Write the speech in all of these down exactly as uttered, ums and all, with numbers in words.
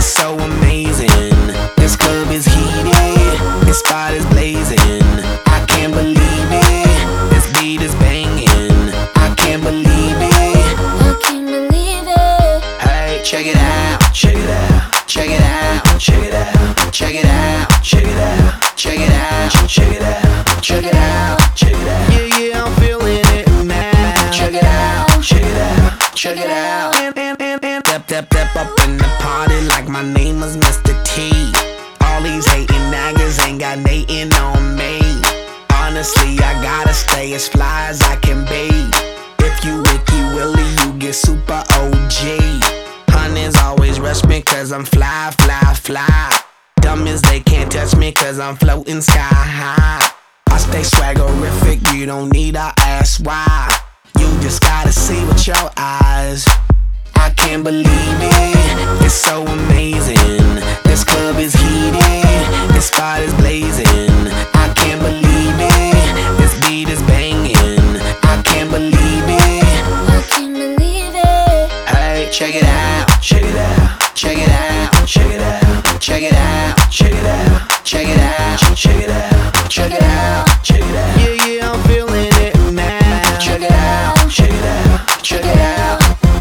It's so amazing. This club is heated, this spot is blazing. I can't believe it. This beat is banging. I can't believe it. I can't believe it. Hey, check it out, check it out, check it out, check it out, check it out, check it out, check it out, check it out, check it out, check it out. Yeah, yeah, I'm feeling it now. Check it out, check it out, check it out. And, and, and, and step, step, step up in the party like my name was Mister T. All these hating niggas ain't got natin' on me. Honestly, I gotta stay as fly as I can be. If you Wiki Willie, you get super O G. Hunters always rush me cause I'm fly, fly, fly. Dumb as they can't touch me cause I'm floating sky high. I stay swaggerific, you don't need to ask why. You just gotta see with your eyes. I can't believe it, it's so amazing. This club is heated, this spot is blazing. I can't believe it, this beat is banging. I can't believe it. I can't believe it. Hey, check it out, check it out, check it out, check it out, check it out, check it out, check it out, check it out, check it out, check it out. Yeah, yeah, I'm feeling it now. Check it out, check it out, check it out.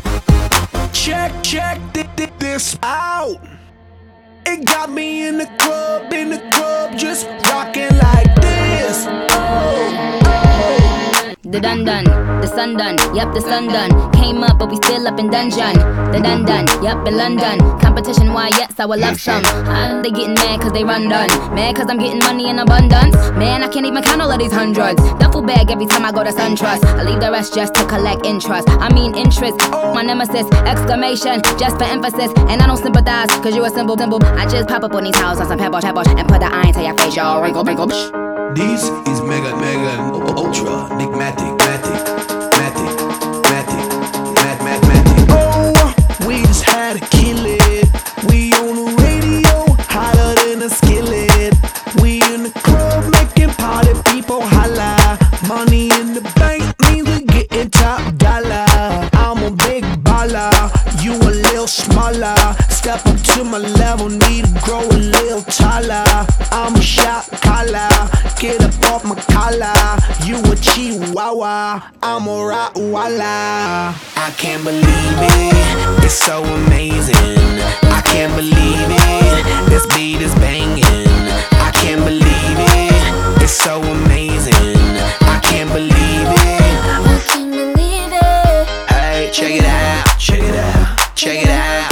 Check, check th th this out. It got me in the club, in the club, just rocking like this. Oh, oh. The dun dun, the sun done, yep, the sun done. Came up, but we still up in dungeon. The dun dun, yep, in London. Competition, why, yes, I would love some. Uh, they getting mad cause they run done. Mad cause I'm getting money in abundance. Man, I can't even count all of these hundreds. Duffel bag every time I go to SunTrust. I leave the rest just to collect interest. I mean interest, my nemesis, exclamation, just for emphasis. And I don't sympathize cause you a simple symbol. I just pop up on these houses on some pebble, pebble, and put the iron to your face, y'all. Wrinkle, wrinkle, psh. This is Mega Mega Ultra Enigmatic Matic Matic Matic Mat Mat Matic. Oh, we just had to kill it. We on the radio, hotter than a skillet. We in the club making party people holla. Money in the bank means we getting top dollar. I'm a big baller, you a little smaller. Step up to my level, need to grow a little taller. I'm a shot caller, get up off my collar. You a chihuahua, I'm a Rottweiler. I can't believe it, it's so amazing. I can't believe it, this beat is banging. I can't believe it, it's so amazing. I can't believe it. I can't believe it. Hey, check it out, check it out, check it out.